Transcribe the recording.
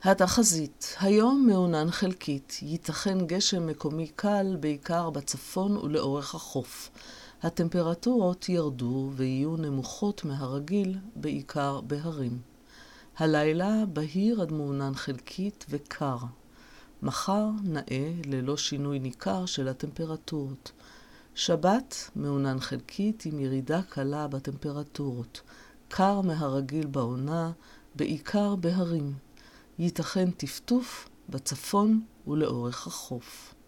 התחזית, היום מעונן חלקית, ייתכן גשם מקומי קל בעיקר בצפון ולאורך החוף. הטמפרטורות ירדו ויהיו נמוכות מהרגיל בעיקר בהרים. הלילה בהיר עד מעונן חלקית וקר. מחר נאה ללא שינוי ניכר של הטמפרטורות. שבת מעונן חלקית עם ירידה קלה בטמפרטורות. קר מהרגיל בעונה, בעיקר בהרים. ייתכן טפטוף בצפון ולאורך החוף.